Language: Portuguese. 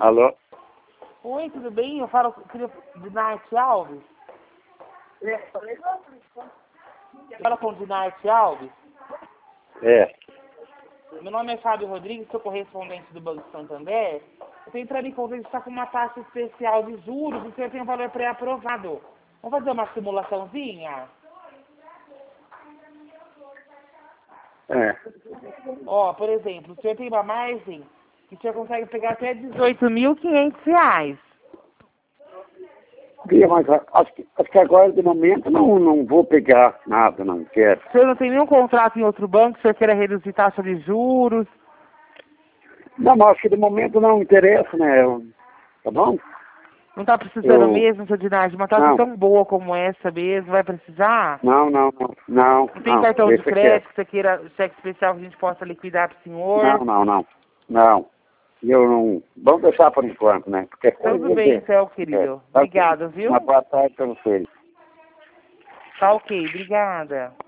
Alô? Oi, tudo bem? Eu falo com Dinarte Alves. Fala com Dinarte Alves. É. Meu nome é Fábio Rodrigues, sou correspondente do Banco Santander. Eu tô entrando em conta de estar com uma taxa especial de juros e o senhor tem um valor pré-aprovado. Vamos fazer uma simulaçãozinha? É. Ó, por exemplo, o senhor tem uma margem que o senhor consegue pegar até R$18.500. Bia, mas acho que agora, de momento, não vou pegar nada, não quero. O senhor não tem nenhum contrato em outro banco, o senhor queira reduzir taxa de juros? Não, mas acho que de momento não interessa, né? Tá bom? Não tá precisando mesmo, seu Dinarte? Uma taxa Não. tão boa como essa mesmo, vai precisar? Não. Não tem cartão de Deixa crédito quieto. que você queira, cheque especial que a gente possa liquidar pro senhor? Não. Eu não... Vamos deixar por enquanto, né? Porque Tudo bem, então, querido. Tá, Obrigado, viu? uma boa tarde para vocês. Tá ok, obrigada.